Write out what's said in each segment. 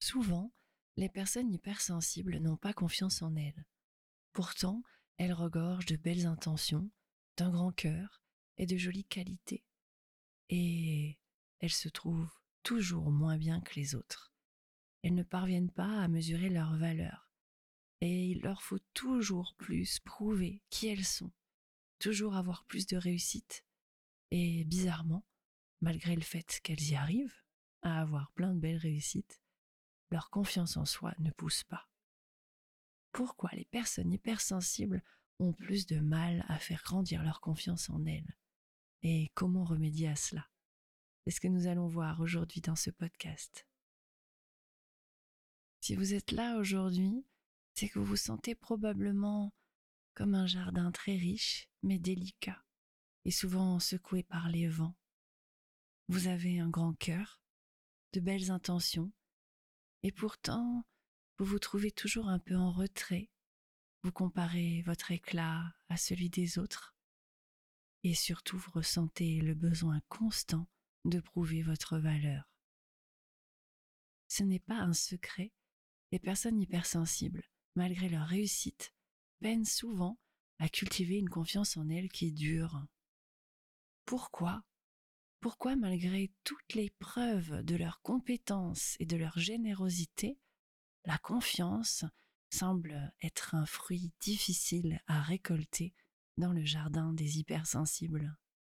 Souvent, les personnes hypersensibles n'ont pas confiance en elles. Pourtant, elles regorgent de belles intentions, d'un grand cœur et de jolies qualités. Et elles se trouvent toujours moins bien que les autres. Elles ne parviennent pas à mesurer leur valeur. Et il leur faut toujours plus prouver qui elles sont, toujours avoir plus de réussite. Et bizarrement, malgré le fait qu'elles y arrivent à avoir plein de belles réussites, leur confiance en soi ne pousse pas. Pourquoi les personnes hypersensibles ont plus de mal à faire grandir leur confiance en elles? Et comment remédier à cela? C'est ce que nous allons voir aujourd'hui dans ce podcast. Si vous êtes là aujourd'hui, c'est que vous vous sentez probablement comme un jardin très riche, mais délicat, et souvent secoué par les vents. Vous avez un grand cœur, de belles intentions, et pourtant, vous vous trouvez toujours un peu en retrait. Vous comparez votre éclat à celui des autres, et surtout vous ressentez le besoin constant de prouver votre valeur. Ce n'est pas un secret, les personnes hypersensibles, malgré leur réussite, peinent souvent à cultiver une confiance en elles qui dure. Pourquoi ? Pourquoi, malgré toutes les preuves de leur compétence et de leur générosité, la confiance semble être un fruit difficile à récolter dans le jardin des hypersensibles?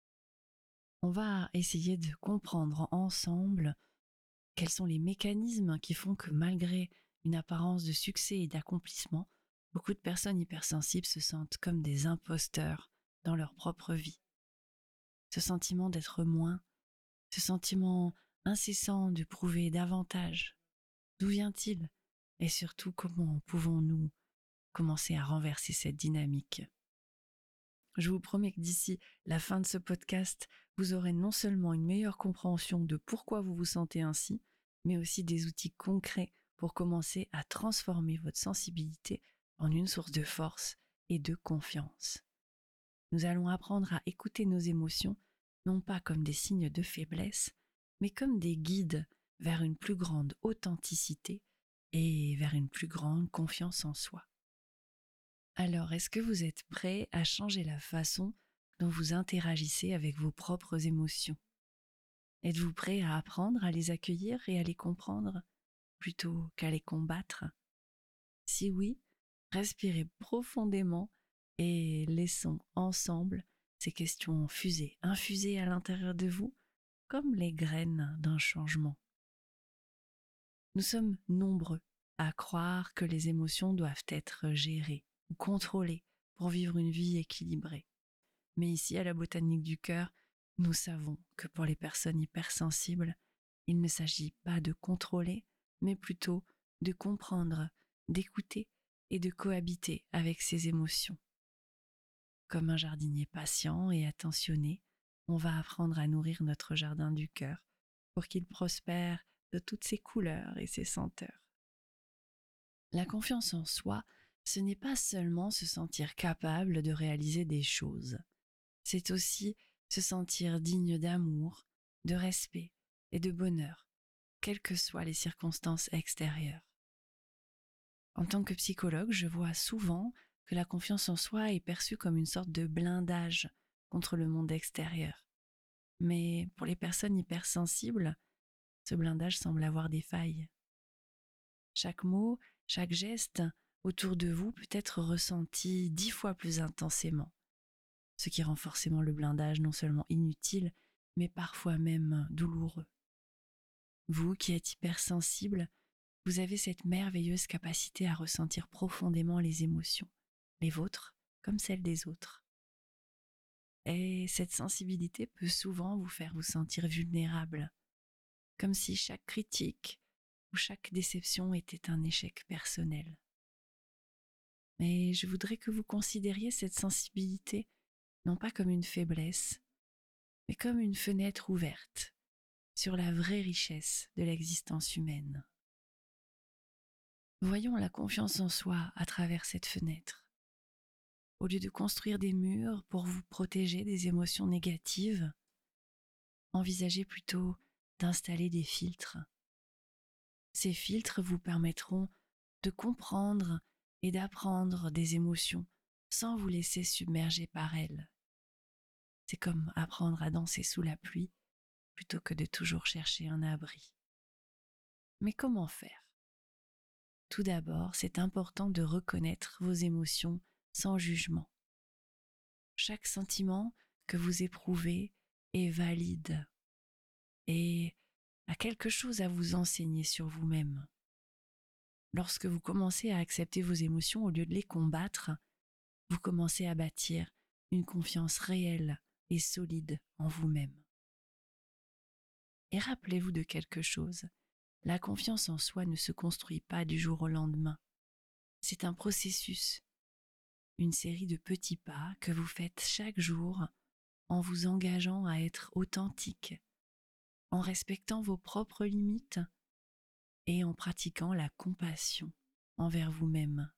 On va essayer de comprendre ensemble quels sont les mécanismes qui font que malgré une apparence de succès et d'accomplissement, beaucoup de personnes hypersensibles se sentent comme des imposteurs dans leur propre vie. Ce sentiment d'être moins, ce sentiment incessant de prouver davantage, d'où vient-il? Et surtout, comment pouvons-nous commencer à renverser cette dynamique? Je vous promets que d'ici la fin de ce podcast, vous aurez non seulement une meilleure compréhension de pourquoi vous vous sentez ainsi, mais aussi des outils concrets pour commencer à transformer votre sensibilité en une source de force et de confiance. Nous allons apprendre à écouter nos émotions, non pas comme des signes de faiblesse, mais comme des guides vers une plus grande authenticité et vers une plus grande confiance en soi. Alors, est-ce que vous êtes prêt à changer la façon dont vous interagissez avec vos propres émotions? Êtes-vous prêt à apprendre à les accueillir et à les comprendre plutôt qu'à les combattre? Si oui, respirez profondément et laissons ensemble ces questions infuser à l'intérieur de vous comme les graines d'un changement. Nous sommes nombreux à croire que les émotions doivent être gérées ou contrôlées pour vivre une vie équilibrée. Mais ici, à la Botanique du Cœur, nous savons que pour les personnes hypersensibles, il ne s'agit pas de contrôler, mais plutôt de comprendre, d'écouter et de cohabiter avec ces émotions. Comme un jardinier patient et attentionné, on va apprendre à nourrir notre jardin du cœur pour qu'il prospère de toutes ses couleurs et ses senteurs. La confiance en soi, ce n'est pas seulement se sentir capable de réaliser des choses, c'est aussi se sentir digne d'amour, de respect et de bonheur, quelles que soient les circonstances extérieures. En tant que psychologue, je vois souvent que la confiance en soi est perçue comme une sorte de blindage contre le monde extérieur. Mais pour les personnes hypersensibles, ce blindage semble avoir des failles. Chaque mot, chaque geste autour de vous peut être ressenti 10 fois plus intensément, ce qui rend forcément le blindage non seulement inutile, mais parfois même douloureux. Vous qui êtes hypersensible, vous avez cette merveilleuse capacité à ressentir profondément les émotions, les vôtres comme celles des autres. Et cette sensibilité peut souvent vous faire vous sentir vulnérable, comme si chaque critique ou chaque déception était un échec personnel. Mais je voudrais que vous considériez cette sensibilité non pas comme une faiblesse, mais comme une fenêtre ouverte sur la vraie richesse de l'existence humaine. Voyons la confiance en soi à travers cette fenêtre. Au lieu de construire des murs pour vous protéger des émotions négatives, envisagez plutôt d'installer des filtres. Ces filtres vous permettront de comprendre et d'apprendre des émotions sans vous laisser submerger par elles. C'est comme apprendre à danser sous la pluie plutôt que de toujours chercher un abri. Mais comment faire ? Tout d'abord, c'est important de reconnaître vos émotions sans jugement. Chaque sentiment que vous éprouvez est valide et a quelque chose à vous enseigner sur vous-même. Lorsque vous commencez à accepter vos émotions au lieu de les combattre, vous commencez à bâtir une confiance réelle et solide en vous-même. Et rappelez-vous de quelque chose, la confiance en soi ne se construit pas du jour au lendemain. C'est un processus, une série de petits pas que vous faites chaque jour en vous engageant à être authentique, en respectant vos propres limites et en pratiquant la compassion envers vous-même.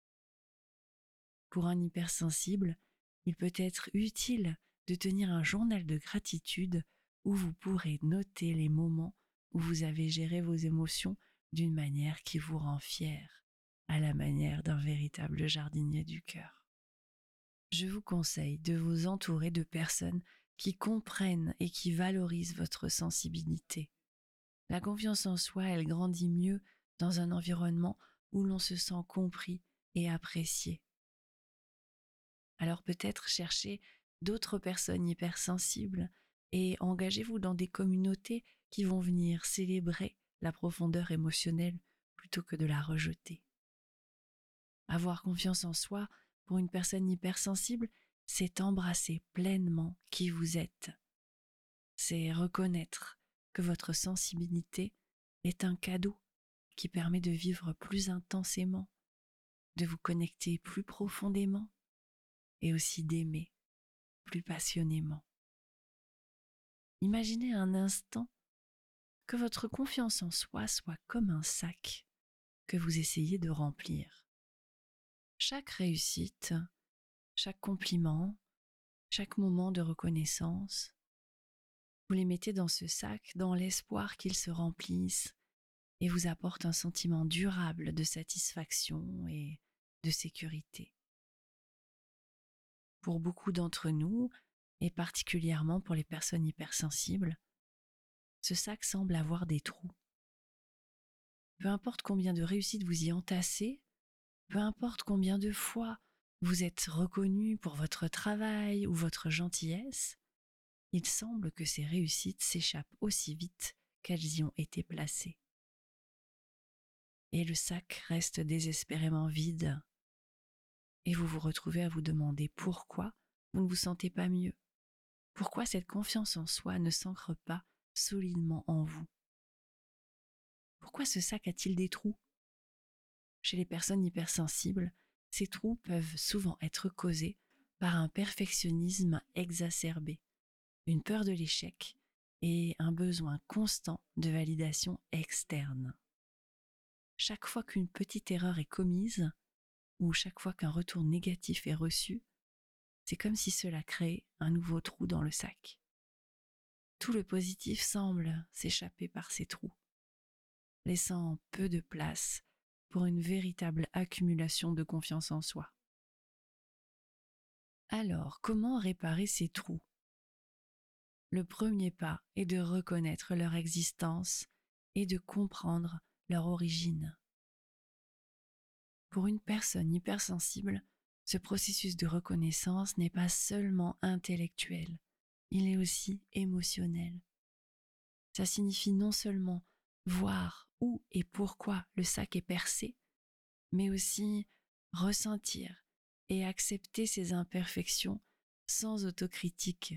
Pour un hypersensible, il peut être utile de tenir un journal de gratitude où vous pourrez noter les moments où vous avez géré vos émotions d'une manière qui vous rend fier, à la manière d'un véritable jardinier du cœur. Je vous conseille de vous entourer de personnes qui comprennent et qui valorisent votre sensibilité. La confiance en soi, elle grandit mieux dans un environnement où l'on se sent compris et apprécié. Alors peut-être cherchez d'autres personnes hypersensibles et engagez-vous dans des communautés qui vont venir célébrer la profondeur émotionnelle plutôt que de la rejeter. Avoir confiance en soi pour une personne hypersensible, c'est embrasser pleinement qui vous êtes. C'est reconnaître que votre sensibilité est un cadeau qui permet de vivre plus intensément, de vous connecter plus profondément et aussi d'aimer plus passionnément. Imaginez un instant que votre confiance en soi soit comme un sac que vous essayez de remplir. Chaque réussite, chaque compliment, chaque moment de reconnaissance, vous les mettez dans ce sac dans l'espoir qu'il se remplisse et vous apporte un sentiment durable de satisfaction et de sécurité. Pour beaucoup d'entre nous, et particulièrement pour les personnes hypersensibles, ce sac semble avoir des trous. Peu importe combien de réussites vous y entassez, peu importe combien de fois vous êtes reconnu pour votre travail ou votre gentillesse, il semble que ces réussites s'échappent aussi vite qu'elles y ont été placées. Et le sac reste désespérément vide. Et vous vous retrouvez à vous demander pourquoi vous ne vous sentez pas mieux. Pourquoi cette confiance en soi ne s'ancre pas solidement en vous? Pourquoi ce sac a-t-il des trous? Chez les personnes hypersensibles, ces trous peuvent souvent être causés par un perfectionnisme exacerbé, une peur de l'échec et un besoin constant de validation externe. Chaque fois qu'une petite erreur est commise, ou chaque fois qu'un retour négatif est reçu, c'est comme si cela crée un nouveau trou dans le sac. Tout le positif semble s'échapper par ces trous, laissant peu de place pour une véritable accumulation de confiance en soi. Alors, comment réparer ces trous? Le premier pas est de reconnaître leur existence et de comprendre leur origine. Pour une personne hypersensible, ce processus de reconnaissance n'est pas seulement intellectuel, il est aussi émotionnel. Ça signifie non seulement voir où et pourquoi le sac est percé, mais aussi ressentir et accepter ses imperfections sans autocritique.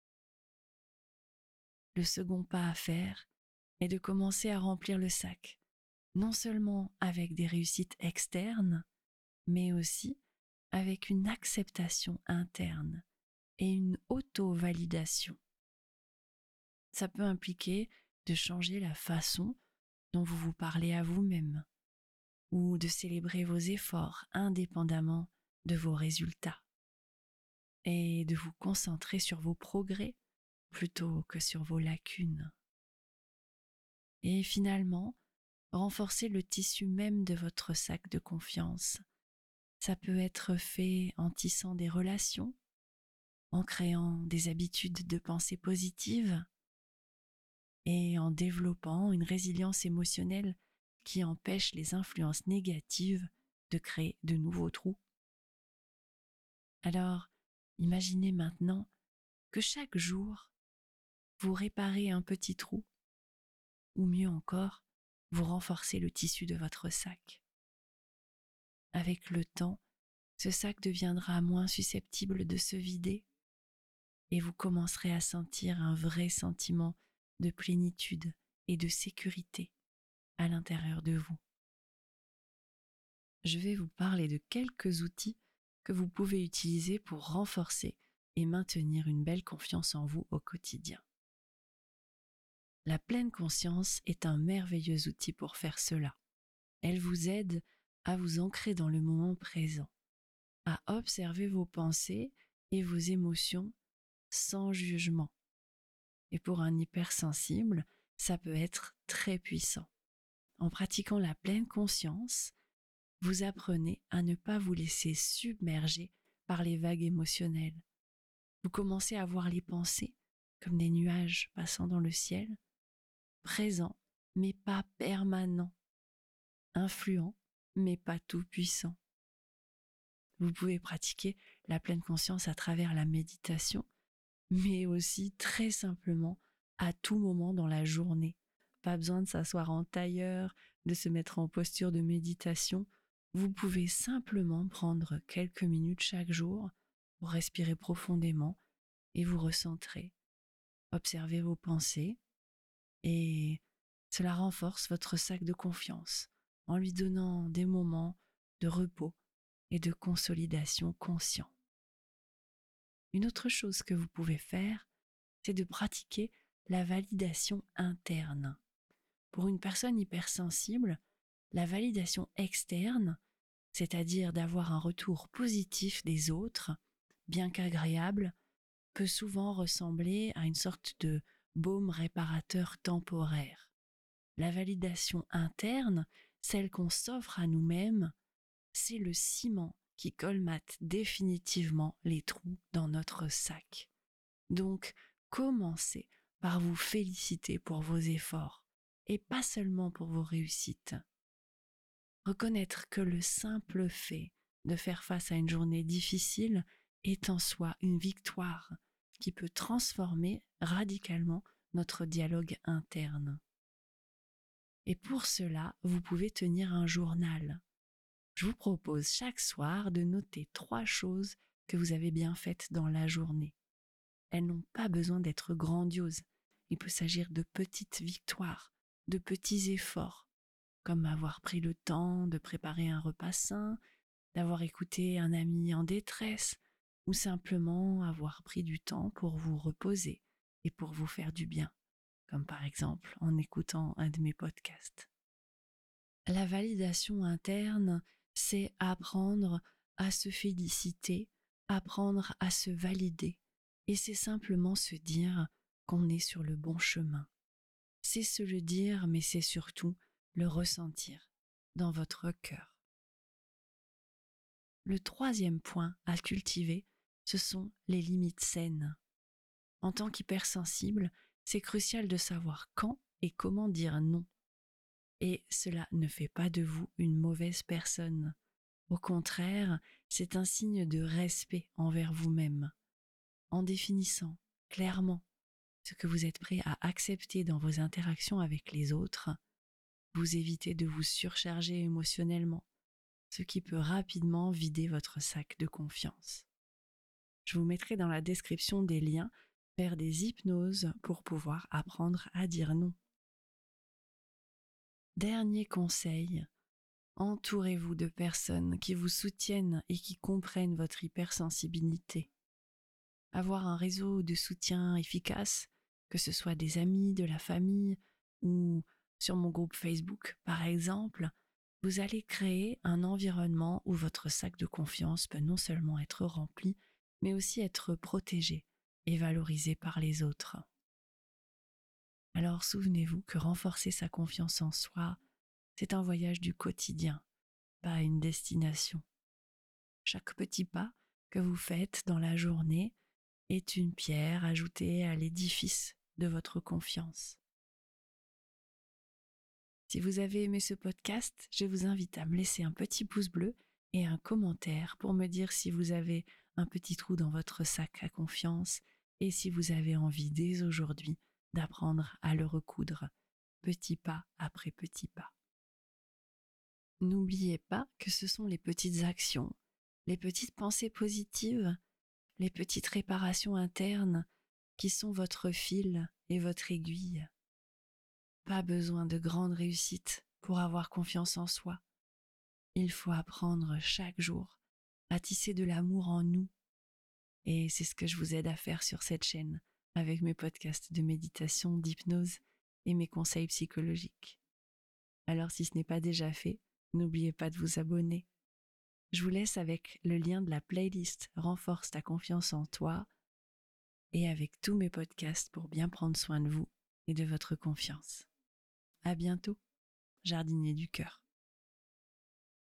Le second pas à faire est de commencer à remplir le sac, non seulement avec des réussites externes, mais aussi avec une acceptation interne et une auto-validation. Ça peut impliquer de changer la façon dont vous vous parlez à vous-même ou de célébrer vos efforts indépendamment de vos résultats et de vous concentrer sur vos progrès plutôt que sur vos lacunes. Et finalement, renforcer le tissu même de votre sac de confiance. Ça peut être fait en tissant des relations, en créant des habitudes de pensée positives et en développant une résilience émotionnelle qui empêche les influences négatives de créer de nouveaux trous. Alors, imaginez maintenant que chaque jour, vous réparez un petit trou, ou mieux encore, vous renforcez le tissu de votre sac. Avec le temps, ce sac deviendra moins susceptible de se vider et vous commencerez à sentir un vrai sentiment de plénitude et de sécurité à l'intérieur de vous. Je vais vous parler de quelques outils que vous pouvez utiliser pour renforcer et maintenir une belle confiance en vous au quotidien. La pleine conscience est un merveilleux outil pour faire cela. Elle vous aide à vous ancrer dans le moment présent, à observer vos pensées et vos émotions sans jugement. Et pour un hypersensible, ça peut être très puissant. En pratiquant la pleine conscience, vous apprenez à ne pas vous laisser submerger par les vagues émotionnelles. Vous commencez à voir les pensées comme des nuages passant dans le ciel, présents mais pas permanents, influents mais pas tout-puissants. Vous pouvez pratiquer la pleine conscience à travers la méditation, mais aussi très simplement à tout moment dans la journée. Pas besoin de s'asseoir en tailleur, de se mettre en posture de méditation. Vous pouvez simplement prendre quelques minutes chaque jour pour respirer profondément et vous recentrer. Observez vos pensées et cela renforce votre sac de confiance en lui donnant des moments de repos et de consolidation conscients. Une autre chose que vous pouvez faire, c'est de pratiquer la validation interne. Pour une personne hypersensible, la validation externe, c'est-à-dire d'avoir un retour positif des autres, bien qu'agréable, peut souvent ressembler à une sorte de baume réparateur temporaire. La validation interne, celle qu'on s'offre à nous-mêmes, c'est le ciment qui colmate définitivement les trous dans notre sac. Donc, commencez par vous féliciter pour vos efforts et pas seulement pour vos réussites. Reconnaître que le simple fait de faire face à une journée difficile est en soi une victoire qui peut transformer radicalement notre dialogue interne. Et pour cela, vous pouvez tenir un journal. Je vous propose chaque soir de noter 3 choses que vous avez bien faites dans la journée. Elles n'ont pas besoin d'être grandioses. Il peut s'agir de petites victoires, de petits efforts, comme avoir pris le temps de préparer un repas sain, d'avoir écouté un ami en détresse, ou simplement avoir pris du temps pour vous reposer et pour vous faire du bien, comme par exemple en écoutant un de mes podcasts. La validation interne, c'est apprendre à se féliciter, apprendre à se valider. Et c'est simplement se dire qu'on est sur le bon chemin. C'est se le dire, mais c'est surtout le ressentir dans votre cœur. Le 3e point à cultiver, ce sont les limites saines. En tant qu'hypersensible, c'est crucial de savoir quand et comment dire non. Et cela ne fait pas de vous une mauvaise personne. Au contraire, c'est un signe de respect envers vous-même. En définissant clairement ce que vous êtes prêt à accepter dans vos interactions avec les autres, vous évitez de vous surcharger émotionnellement, ce qui peut rapidement vider votre sac de confiance. Je vous mettrai dans la description des liens vers des hypnoses pour pouvoir apprendre à dire non. Dernier conseil, entourez-vous de personnes qui vous soutiennent et qui comprennent votre hypersensibilité. Avoir un réseau de soutien efficace, que ce soit des amis, de la famille ou sur mon groupe Facebook par exemple, vous allez créer un environnement où votre sac de confiance peut non seulement être rempli, mais aussi être protégé et valorisé par les autres. Alors souvenez-vous que renforcer sa confiance en soi, C'est un voyage du quotidien, pas une destination. Chaque petit pas que vous faites dans la journée est une pierre ajoutée à l'édifice de votre confiance. Si vous avez aimé ce podcast, je vous invite à me laisser un petit pouce bleu et un commentaire pour me dire si vous avez un petit trou dans votre sac à confiance et si vous avez envie dès aujourd'hui d'apprendre à le recoudre, petit pas après petit pas. N'oubliez pas que ce sont les petites actions, les petites pensées positives, les petites réparations internes qui sont votre fil et votre aiguille. Pas besoin de grandes réussites pour avoir confiance en soi. Il faut apprendre chaque jour à tisser de l'amour en nous. Et c'est ce que je vous aide à faire sur cette chaîne avec mes podcasts de méditation, d'hypnose et mes conseils psychologiques. Alors si ce n'est pas déjà fait, n'oubliez pas de vous abonner. Je vous laisse avec le lien de la playlist Renforce ta confiance en toi et avec tous mes podcasts pour bien prendre soin de vous et de votre confiance. À bientôt, jardinier du cœur.